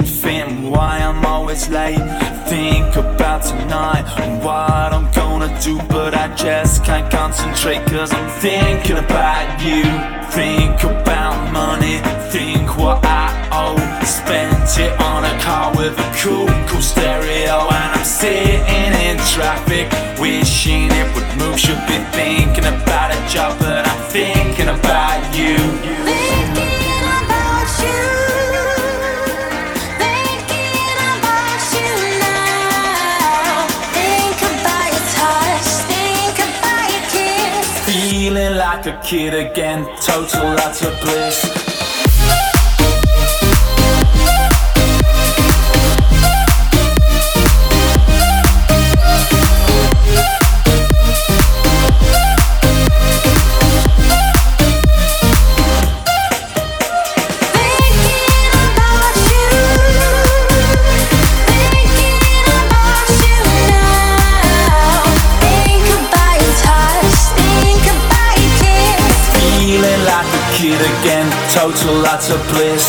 same thing, why I'm always late. Think about tonight and what I'm gonna do, but I just can't concentrate, cause I'm thinking about you. Think about money, think what I owe. Spent it on a car with a cool stereo, and I'm sitting in traffic, wishing it would move. Should be thinking about a job, but I'm thinking about you. Thinking about you, thinking about you now. Think about your touch, think about your kiss. Feeling like a kid again, total utter bliss. Again, total utter bliss.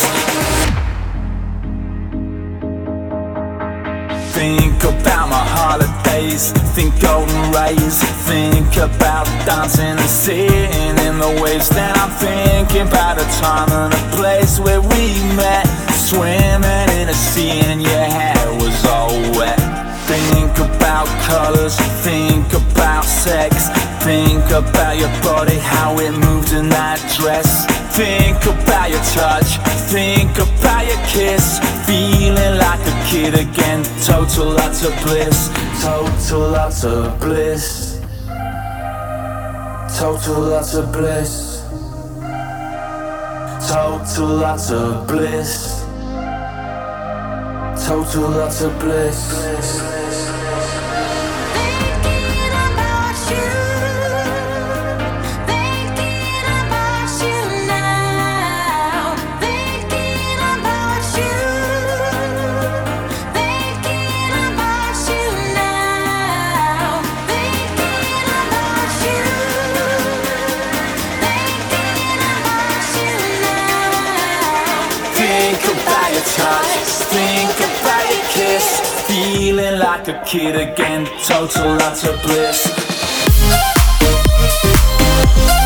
Think about my holidays, think golden rays. Think about dancing and sitting in the waves. Then I'm thinking about a time and a place where we met, swimming in a sea and your hair was all wet. Think about colors, think about sex. Think about your body, how it moved in that dress. Think about your touch, think about your kiss. Feeling like a kid again, total utter bliss. Total utter bliss. Total utter bliss. Total utter bliss. Total utter bliss. Think about your kiss, feeling like a kid again, total utter bliss.